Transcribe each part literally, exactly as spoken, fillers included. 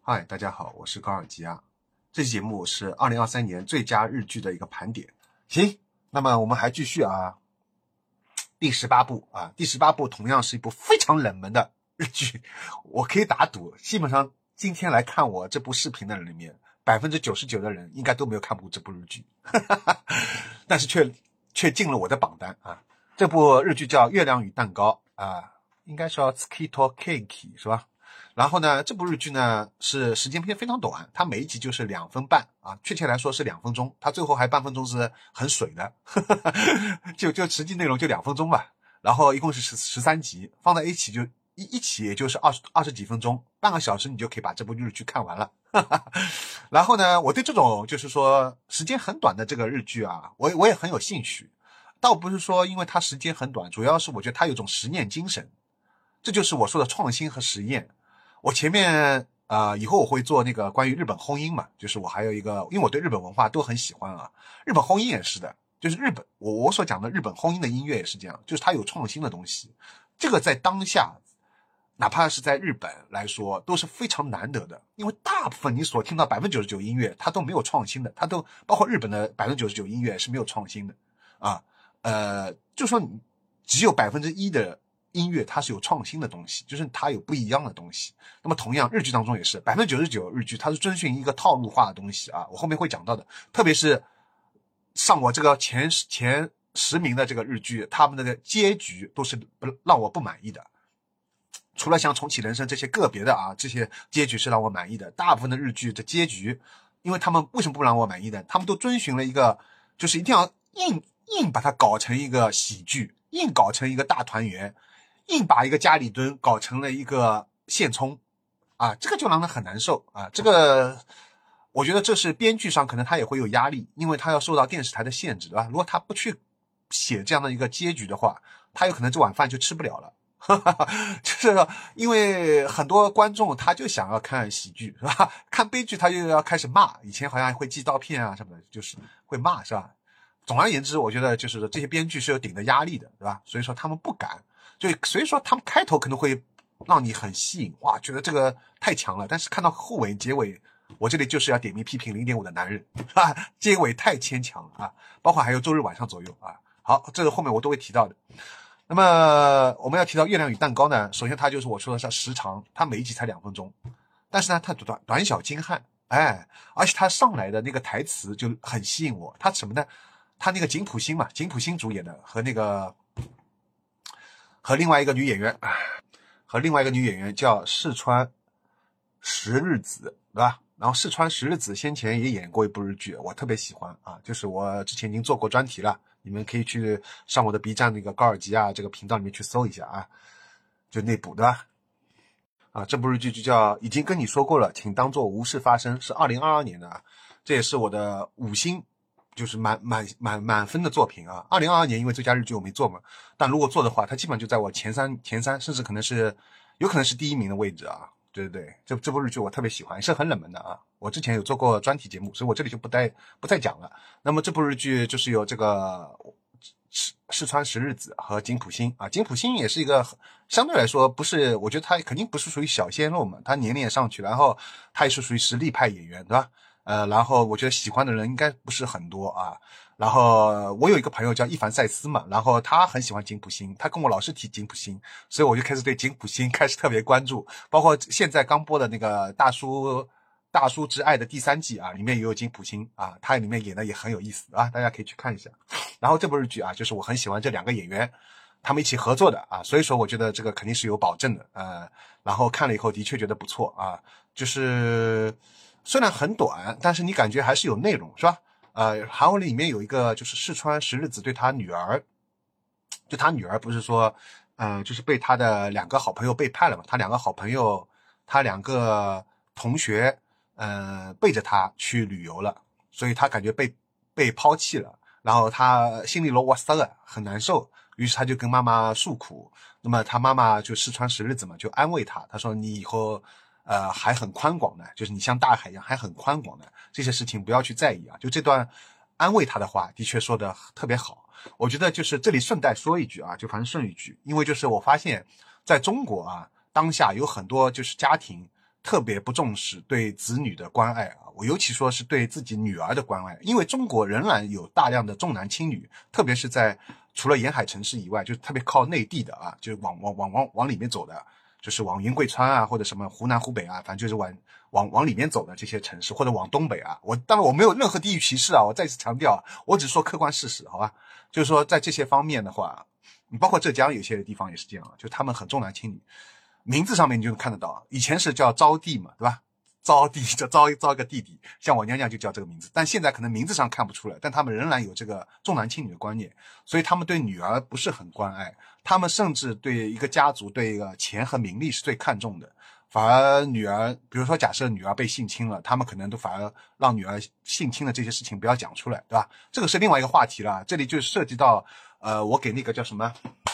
嗨，大家好，我是高尔基啊。这期节目是二零二三年最佳日剧的一个盘点。行，那么我们还继续啊，第十八部啊，第十八部同样是一部非常冷门的日剧，我可以打赌，基本上今天来看我这部视频的人里面，百分之九十九的人应该都没有看过这部日剧，但是却却进了我的榜单啊。这部日剧叫《月亮与蛋糕》啊，应该说 Tsukito Keiki 是吧？然后呢，这部日剧呢是时间片非常短，它每一集就是两分半啊，确切来说是两分钟，它最后还半分钟是很水的，呵呵呵就就实际内容就两分钟吧。然后一共是十十三集，放在一起就一一起也就是二十二十几分钟，半个小时你就可以把这部日剧看完了。呵呵然后呢，我对这种就是说时间很短的这个日剧啊，我我也很有兴趣，倒不是说因为它时间很短，主要是我觉得它有种实验精神，这就是我说的创新和实验。我前面呃，以后我会做那个关于日本轰音嘛，就是我还有一个，因为我对日本文化都很喜欢啊，日本轰音也是的，就是日本我我所讲的日本轰音的音乐也是这样，就是它有创新的东西，这个在当下哪怕是在日本来说都是非常难得的，因为大部分你所听到百分之九十九音乐它都没有创新的，它都包括日本的百分之九十九音乐是没有创新的啊，呃，就说你只有百分之一的音乐它是有创新的东西，就是它有不一样的东西。那么同样日剧当中也是 百分之九十九 日剧它是遵循一个套路化的东西啊，我后面会讲到的，特别是上我这个前前十名的这个日剧，他们的结局都是不让我不满意的。除了像重启人生这些个别的啊，这些结局是让我满意的，大部分的日剧的结局，因为他们为什么不让我满意的？他们都遵循了一个，就是一定要硬硬把它搞成一个喜剧，硬搞成一个大团圆，硬把一个家里蹲搞成了一个现充啊，这个就让人很难受啊。这个我觉得这是编剧上可能他也会有压力，因为他要受到电视台的限制，对吧？如果他不去写这样的一个结局的话，他有可能这碗饭就吃不了了。就是因为很多观众他就想要看喜剧是吧？看悲剧他就要开始骂，以前好像会寄刀片啊什么的，就是会骂是吧？总而言之，我觉得就是这些编剧是有顶着压力的，对吧？所以说他们不敢，就所以说他们开头可能会让你很吸引，哇，觉得这个太强了。但是看到后尾结尾，我这里就是要点名批评 零点五 的男人啊，结尾太牵强了啊，包括还有周日晚上左右啊。好，这个后面我都会提到的。那么我们要提到《月亮与蛋糕》呢，首先它就是我说的是时长，它每一集才两分钟，但是呢它短短小精悍，哎，而且它上来的那个台词就很吸引我。它什么呢？他那个井浦新嘛，井浦新主演的，和那个和另外一个女演员，和另外一个女演员叫四川十日子，对吧？然后四川十日子先前也演过一部日剧，我特别喜欢啊，就是我之前已经做过专题了，你们可以去上我的 B 站那个高尔基啊这个频道里面去搜一下啊，就那部对吧？啊，这部日剧就叫已经跟你说过了，请当作无事发生，是二零二二年的啊，这也是我的五星。就是满满满满分的作品啊！二零二二年因为最佳日剧我没做嘛，但如果做的话，它基本上就在我前三前三，甚至可能是有可能是第一名的位置啊！对对对，这这部日剧我特别喜欢，是很冷门的啊！我之前有做过专题节目，所以我这里就不再不再讲了。那么这部日剧就是有这个四川十日子和井浦新啊，井浦新也是一个相对来说不是，我觉得他肯定不是属于小鲜肉嘛，他年龄也上去了，然后他也是属于实力派演员，对吧？呃，然后我觉得喜欢的人应该不是很多啊。然后我有一个朋友叫伊凡赛斯嘛，然后他很喜欢井浦新，他跟我老是提井浦新，所以我就开始对井浦新开始特别关注。包括现在刚播的那个大叔大叔之爱的第三季啊，里面也有井浦新啊，他里面演的也很有意思啊，大家可以去看一下。然后这部日剧啊，就是我很喜欢这两个演员，他们一起合作的啊，所以说我觉得这个肯定是有保证的，呃，然后看了以后的确觉得不错啊，就是。虽然很短，但是你感觉还是有内容，是吧？呃，韩文里面有一个就是四川十日子对他女儿，就他女儿不是说，呃，就是被他的两个好朋友背叛了嘛？他两个好朋友，他两个同学，呃，背着他去旅游了，所以他感觉被被抛弃了，然后他心里啰嗦了，很难受，于是他就跟妈妈诉苦。那么他妈妈就四川十日子嘛，就安慰他，他说你以后。呃，还很宽广的，就是你像大海一样还很宽广的，这些事情不要去在意啊。就这段安慰他的话，的确说的特别好。我觉得就是这里顺带说一句啊，就反正顺一句，因为就是我发现在中国啊，当下有很多就是家庭特别不重视对子女的关爱啊，我尤其说是对自己女儿的关爱，因为中国仍然有大量的重男轻女，特别是在除了沿海城市以外，就是特别靠内地的啊，就是往往往往往里面走的，就是往云贵川啊，或者什么湖南湖北啊，反正就是往往往里面走的这些城市，或者往东北啊。我当然我没有任何地域歧视啊，我再次强调，我只说客观事实，好吧？就是说在这些方面的话，你包括浙江有些地方也是这样，就他们很重男轻女。名字上面你就能看得到，以前是叫招娣嘛，对吧？招娣就招招一个弟弟，像我娘娘就叫这个名字，但现在可能名字上看不出来，但他们仍然有这个重男轻女的观念，所以他们对女儿不是很关爱，他们甚至对一个家族对一个钱和名利是最看重的，反而女儿，比如说假设女儿被性侵了，他们可能都反而让女儿性侵的这些事情不要讲出来，对吧？这个是另外一个话题了，这里就涉及到呃，我给那个叫什么，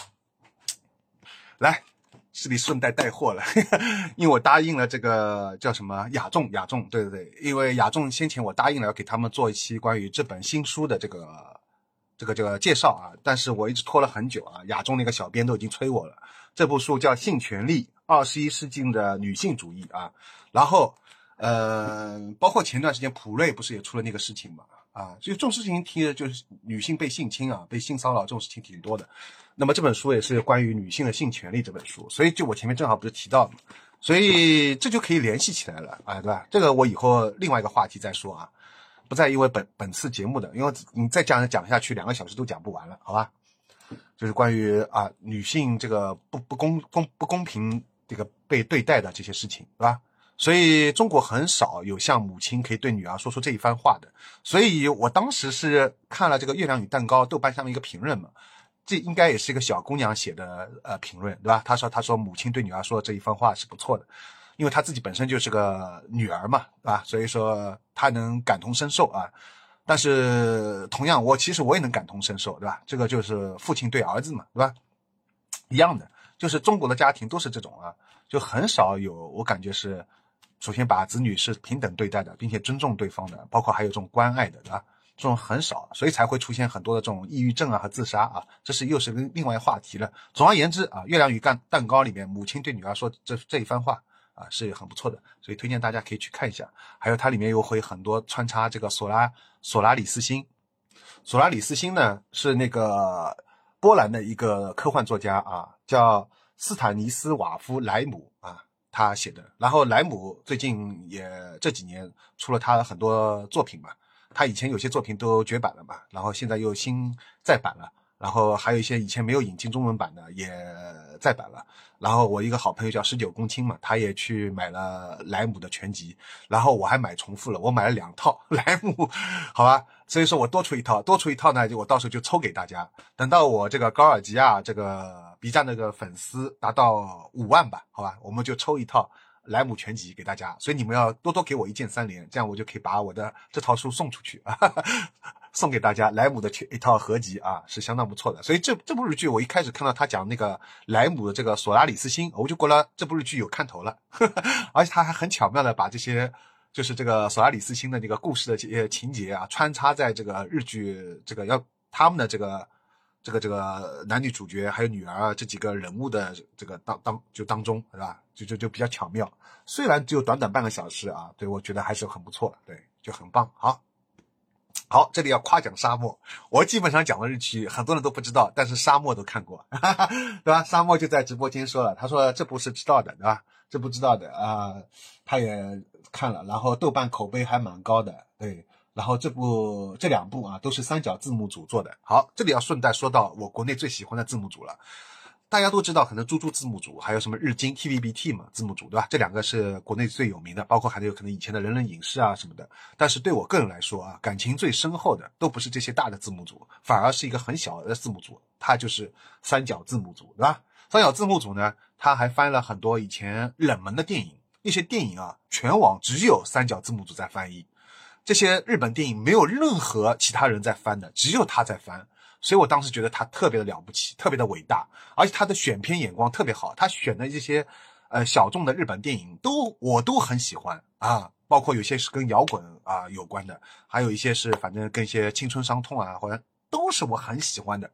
来。这里顺带带货了，因为我答应了这个叫什么雅众，雅众，对对对，因为雅众先前我答应了要给他们做一期关于这本新书的这个这个这个介绍啊，但是我一直拖了很久啊，雅众那个小编都已经催我了。这部书叫《性权利：二十一世纪的女性主义》啊，然后呃，包括前段时间普瑞不是也出了那个事情嘛，啊，就这种事情提的就是女性被性侵啊，被性骚扰这种事情挺多的。那么这本书也是关于女性的性权利这本书，所以就我前面正好不是提到的嘛，所以这就可以联系起来了，哎，对吧？这个我以后另外一个话题再说啊，不再因为本本次节目的，因为你再这样讲下去，两个小时都讲不完了，好吧？就是关于啊女性这个不不公公不公平这个被对待的这些事情，对吧？所以中国很少有像母亲可以对女儿说出这一番话的，所以我当时是看了这个《月亮与蛋糕》豆瓣上面一个评论嘛。这应该也是一个小姑娘写的呃评论，对吧？她说她说母亲对女儿说这一番话是不错的，因为她自己本身就是个女儿嘛，对吧？所以说她能感同身受啊。但是同样我其实我也能感同身受，对吧？这个就是父亲对儿子嘛，对吧？一样的，就是中国的家庭都是这种啊，就很少有我感觉是首先把子女是平等对待的，并且尊重对方的，包括还有这种关爱的，对吧？这种很少，所以才会出现很多的这种抑郁症啊和自杀啊，这是又是另外一个话题了。总而言之啊，《月亮与蛋蛋糕》里面母亲对女儿说这这一番话啊是很不错的，所以推荐大家可以去看一下。还有它里面又会很多穿插这个索拉索拉里斯星，索拉里斯星呢是那个波兰的一个科幻作家啊，叫斯坦尼斯瓦夫莱姆啊。他写的，然后莱姆最近也这几年出了他很多作品嘛，他以前有些作品都绝版了嘛，然后现在又新再版了，然后还有一些以前没有引进中文版的也再版了。然后我一个好朋友叫十九公卿嘛，他也去买了莱姆的全集，然后我还买重复了，我买了两套莱姆，好吧，所以说我多出一套，多出一套呢，就我到时候就抽给大家。等到我这个高尔基亚这个 B 站那个粉丝达到五万吧，好吧，我们就抽一套莱姆全集给大家，所以你们要多多给我一键三连，这样我就可以把我的这套书送出去啊，送给大家。莱姆的一套合集啊，是相当不错的。所以这这部日剧我一开始看到他讲那个莱姆的这个索拉里斯星，我就觉得这部日剧有看头了，呵呵，而且他还很巧妙的把这些就是这个索拉里斯星的那个故事的这些情节啊，穿插在这个日剧这个要他们的这个。这个这个男女主角还有女儿啊这几个人物的这个当当就当中，是吧？就就就比较巧妙。虽然只有短短半个小时啊，对，我觉得还是很不错的，对，就很棒。好，好，这里要夸奖沙漠，我基本上讲的日剧很多人都不知道，但是沙漠都看过，哈哈，对吧？沙漠就在直播间说了，他说这部是知道的，对吧？这部知道的啊、呃，他也看了，然后豆瓣口碑还蛮高的，对。然后这部这两部啊都是三角字幕组做的。好，这里要顺带说到我国内最喜欢的字幕组了。大家都知道，可能猪猪字幕组，还有什么日经 T V B T 嘛字幕组，对吧？这两个是国内最有名的，包括还有可能以前的人人影视啊什么的。但是对我个人来说啊，感情最深厚的都不是这些大的字幕组，反而是一个很小的字幕组，它就是三角字幕组，对吧？三角字幕组呢，它还翻了很多以前冷门的电影，那些电影啊，全网只有三角字幕组在翻译。这些日本电影没有任何其他人在翻的，只有他在翻，所以我当时觉得他特别的了不起，特别的伟大，而且他的选片眼光特别好，他选的这些呃小众的日本电影都我都很喜欢啊，包括有些是跟摇滚啊有关的，还有一些是反正跟一些青春伤痛啊，或者都是我很喜欢的。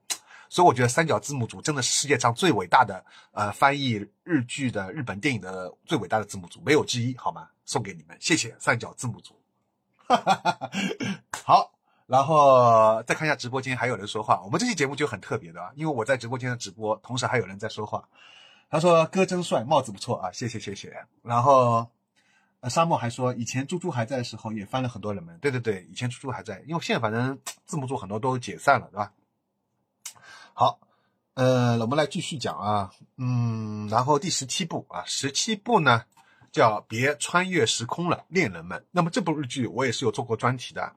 所以我觉得三角字幕组真的是世界上最伟大的呃翻译日剧的日本电影的最伟大的字幕组，没有之一，好吗？送给你们，谢谢三角字幕组。好，然后再看一下直播间还有人说话，我们这期节目就很特别的啊，因为我在直播间的直播，同时还有人在说话。他说哥真帅，帽子不错啊，谢谢谢谢。然后呃，沙漠还说以前猪猪还在的时候也翻了很多人们，对对对，以前猪猪还在，因为现在反正字幕组很多都解散了，对吧？好，呃，我们来继续讲啊，嗯，然后第十七部啊，十七部呢叫别穿越时空了，恋人们。那么这部日剧我也是有做过专题的，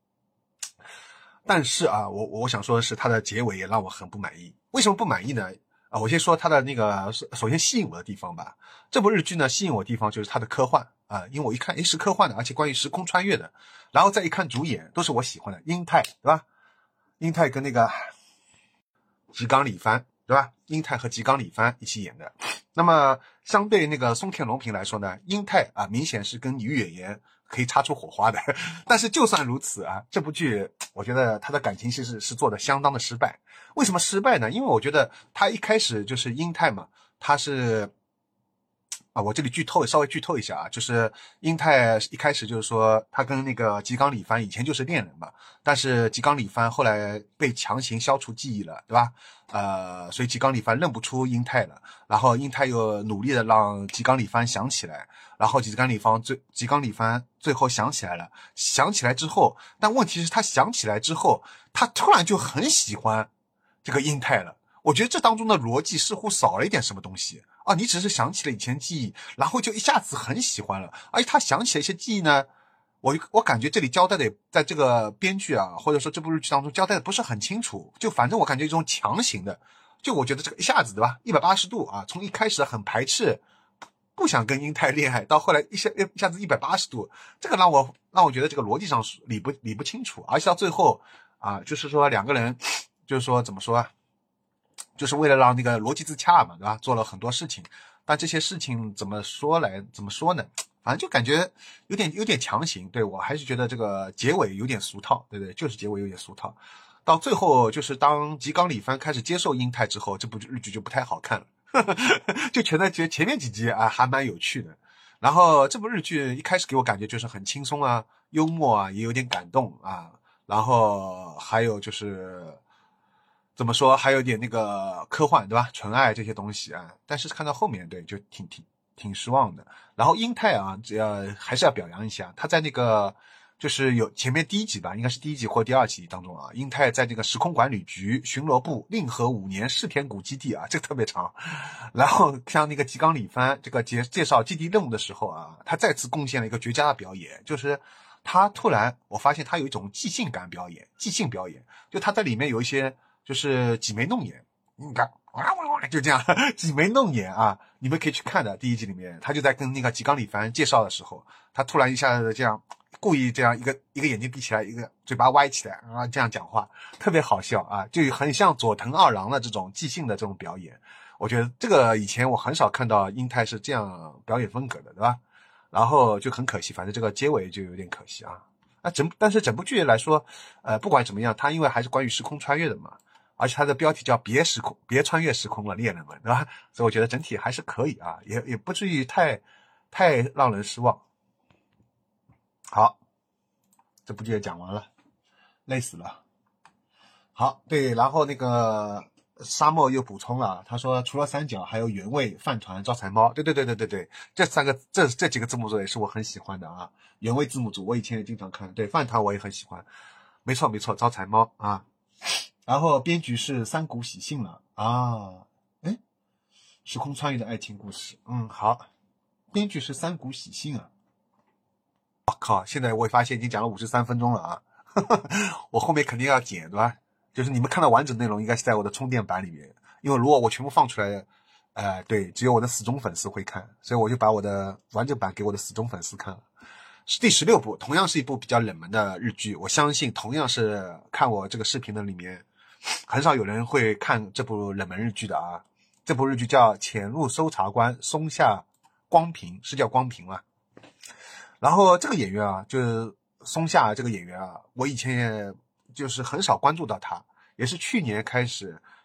但是啊，我我想说的是，它的结尾也让我很不满意。为什么不满意呢？啊，我先说它的那个，首先吸引我的地方吧。这部日剧呢，吸引我的地方就是它的科幻啊，因为我一看，诶，是科幻的，而且关于时空穿越的。然后再一看主演，都是我喜欢的，英泰，对吧？英泰跟那个吉冈里帆，对吧？英泰和吉冈里帆一起演的。那么相对那个松田龙平来说呢，英泰啊，明显是跟女演员可以擦出火花的。但是就算如此啊，这部剧我觉得他的感情戏是是做的相当的失败。为什么失败呢？因为我觉得他一开始就是英泰嘛，他是啊，我这里剧透稍微剧透一下啊，就是英泰一开始就是说他跟那个吉冈里帆以前就是恋人嘛，但是吉冈里帆后来被强行消除记忆了，对吧？呃，所以吉冈里帆认不出英泰了，然后英泰又努力的让吉冈里帆想起来，然后吉冈里帆最吉冈里帆最后想起来了，想起来之后，但问题是他想起来之后，他突然就很喜欢这个英泰了。我觉得这当中的逻辑似乎少了一点什么东西啊！你只是想起了以前记忆，然后就一下子很喜欢了，而且他想起了一些记忆呢，我我感觉这里交代的，在这个编剧啊，或者说这部日剧当中交代的不是很清楚，就反正我感觉一种强行的，就我觉得这个一下子对吧，一百八十度啊，从一开始很排斥，不想跟英泰恋爱，到后来一下一下子一百八十度，这个让我让我觉得这个逻辑上理不理不清楚，而且到最后啊，就是说两个人，就是说怎么说啊？就是为了让那个逻辑自洽嘛，对吧？做了很多事情，但这些事情怎么说来，怎么说呢？反正就感觉有点有点强行。对，我还是觉得这个结尾有点俗套，对不对？就是结尾有点俗套。到最后，就是当吉冈里帆开始接受英泰之后，这部日剧就不太好看了。就觉得觉得前面几集啊还蛮有趣的，然后这部日剧一开始给我感觉就是很轻松啊，幽默啊，也有点感动啊，然后还有就是。怎么说，还有点那个科幻，对吧？纯爱这些东西啊，但是看到后面，对，就挺挺挺失望的。然后英泰啊，只要还是要表扬一下，他在那个就是有前面第一集吧，应该是第一集或第二集当中啊，英泰在这个时空管理局巡逻部令和五年世田谷基地啊，这个特别长。然后像那个吉冈里帆这个介介绍基地任务的时候啊，他再次贡献了一个绝佳的表演，就是他突然我发现他有一种即兴感表演，即兴表演，就他在里面有一些。就是挤眉弄眼，你看，就这样挤眉弄眼啊！你们可以去看的。第一集里面，他就在跟那个吉冈里帆介绍的时候，他突然一下子这样，故意这样一个一个眼睛闭起来，一个嘴巴歪起来啊，这样讲话，特别好笑啊，就很像佐藤二郎的这种即兴的这种表演。我觉得这个以前我很少看到英泰是这样表演风格的，对吧？然后就很可惜，反正这个结尾就有点可惜啊。啊，整但是整部剧来说，呃，不管怎么样，它因为还是关于时空穿越的嘛。而且它的标题叫别时空别穿越时空了恋人们，对吧？所以我觉得整体还是可以啊，也也不至于太太让人失望。好，这部剧也讲完了，累死了。好，对，然后那个沙漠又补充了，他说除了三角还有原味饭团招财猫，对对对对对对，这三个这这几个字幕组也是我很喜欢的啊，原味字幕组我以前也经常看，对，饭团我也很喜欢，没错没错，招财猫啊。然后编剧是三谷喜信了啊，哎，时空穿越的爱情故事，嗯，好，编剧是三谷喜信啊。我靠，现在我发现已经讲了五十三分钟了啊，我后面肯定要剪，对吧？就是你们看到完整内容应该是在我的充电板里面，因为如果我全部放出来，呃，对，只有我的死忠粉丝会看，所以我就把我的完整版给我的死忠粉丝看了。是第十六部，同样是一部比较冷门的日剧，我相信同样是看我这个视频的里面。很少有人会看这部冷门日剧的啊！这部日剧叫《潜入搜查官松下光平》，是叫光平吗？然后这个演员啊，就是松下这个演员啊，我以前也就是很少关注到他，也是去年开始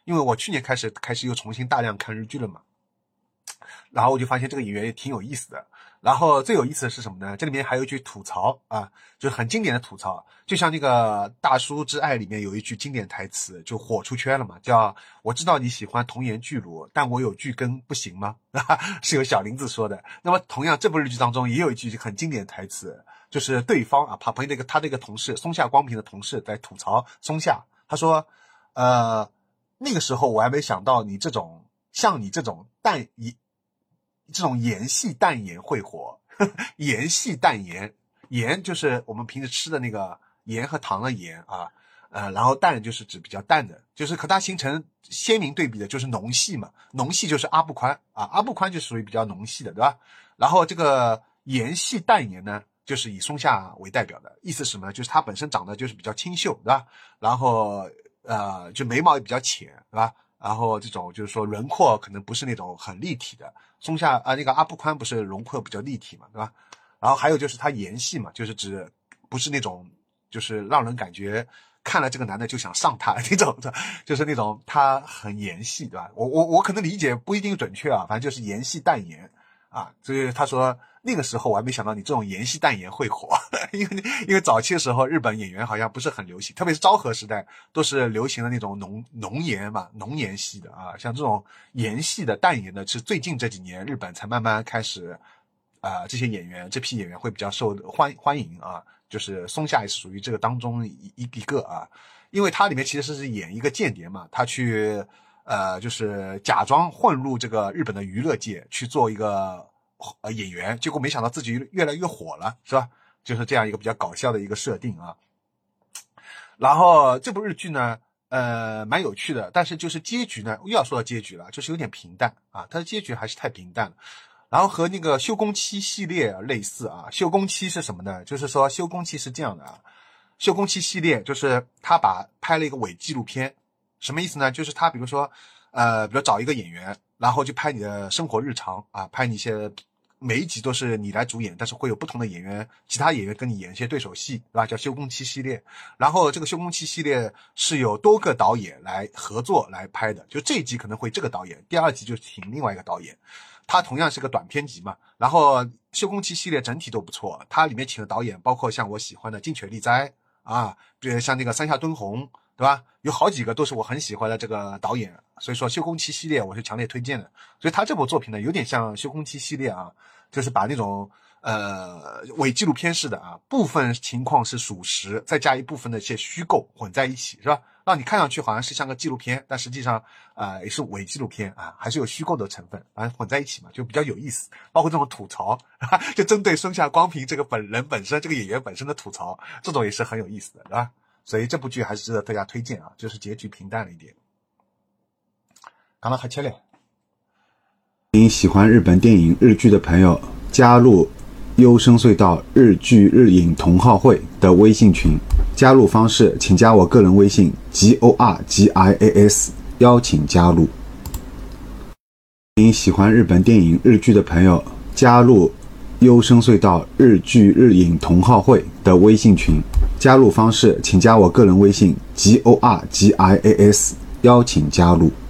因为我去年开始开始又重新大量看日剧了嘛，然后我就发现这个演员也挺有意思的。然后最有意思的是什么呢？这里面还有一句吐槽啊，就是很经典的吐槽，就像那个《大叔之爱》里面有一句经典台词，就火出圈了嘛，叫我知道你喜欢童颜巨乳，但我有巨根不行吗？是由小林子说的。那么同样这部日剧当中也有一句很经典的台词，就是对方啊，旁边那个他这个同事松下光平的同事在吐槽松下，他说呃那个时候我还没想到你这种像你这种淡这种盐系淡盐会火，盐系淡盐，盐就是我们平时吃的那个盐和糖的盐啊，呃，然后淡就是指比较淡的，就是和它形成鲜明对比的就是浓系嘛，浓系就是阿部宽啊，阿部宽就属于比较浓系的，对吧？然后这个盐系淡盐呢，就是以松下为代表的，意思是什么呢？就是他本身长得就是比较清秀，对吧？然后呃，就眉毛也比较浅，对吧？然后这种就是说轮廓可能不是那种很立体的，松下啊那个阿部宽不是轮廓比较立体嘛，对吧？然后还有就是他颜系嘛，就是指不是那种就是让人感觉看了这个男的就想上他那种的，就是那种他很颜系，对吧？我我我可能理解不一定准确啊，反正就是颜系淡颜啊，所以他说那个时候我还没想到你这种颜系淡颜会火，因为因为早期的时候日本演员好像不是很流行，特别是昭和时代都是流行的那种浓浓颜嘛，浓颜系的啊，像这种颜系的淡颜的是最近这几年日本才慢慢开始啊、呃，这些演员这批演员会比较受欢欢迎啊，就是松下也是属于这个当中一一一个啊，因为他里面其实是演一个间谍嘛，他去呃就是假装混入这个日本的娱乐界去做一个呃演员，结果没想到自己越来越火了，是吧？就是这样一个比较搞笑的一个设定啊。然后这部日剧呢，呃，蛮有趣的，但是就是结局呢，又要说到结局了，就是有点平淡啊，它的结局还是太平淡了。然后和那个修工七系列类似啊，修工七是什么呢？就是说修工七是这样的啊，修工七系列就是他把拍了一个伪纪录片，什么意思呢？就是他比如说呃，比如找一个演员，然后就拍你的生活日常啊，拍你一些每一集都是你来主演，但是会有不同的演员，其他演员跟你演一些对手戏，对吧？叫修工七系列。然后这个修工七系列是有多个导演来合作来拍的，就这一集可能会这个导演，第二集就请另外一个导演。它同样是个短篇集嘛，然后修工七系列整体都不错，它里面请的导演包括像我喜欢的金泉利哉啊，比如像那个山下敦弘，对吧？有好几个都是我很喜欢的这个导演，所以说修工七系列我是强烈推荐的。所以他这部作品呢，有点像修工七系列啊，就是把那种呃伪纪录片式的啊，部分情况是属实，再加一部分的一些虚构混在一起，是吧？让你看上去好像是像个纪录片，但实际上啊、呃、也是伪纪录片啊，还是有虚构的成分，反正混在一起嘛，就比较有意思。包括这种吐槽，就针对松下光平这个本人本身，这个演员本身的吐槽，这种也是很有意思的，对吧？所以这部剧还是值得大家推荐啊，就是结局平淡了一点。刚刚还切嘞。 您喜欢日本电影日剧的朋友，加入优声隧道日剧日影同好会的微信群。加入方式请加我个人微信 G O R G I A S， 邀请加入。您喜欢日本电影日剧的朋友，加入优声隧道日剧日影同好会的微信群。加入方式请加我个人微信 G O R G I A S， 邀请加入。